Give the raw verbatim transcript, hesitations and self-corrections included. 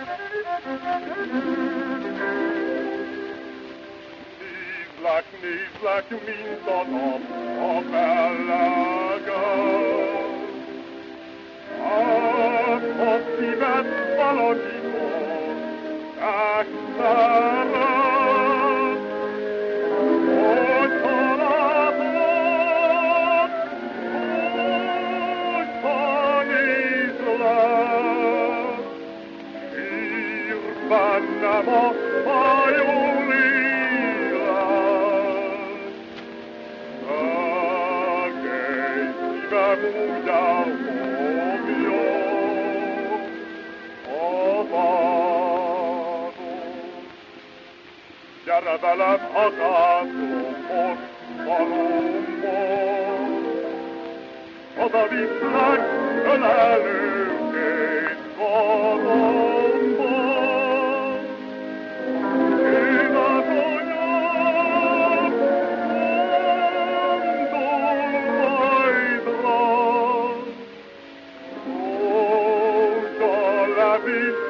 Nézlek, nézlek, mint a nap a fellegel. Hát, a szíved valakikor megszered, hogy találod, hogyha nézlek, sír bennem a hajó lélek. Szegény szívem úgy elfogja a város. Gyere velem az átlókos szalomba, odaviszlek ölelőként galomba. Édesanyám, gondol majd rám, rózsa levisz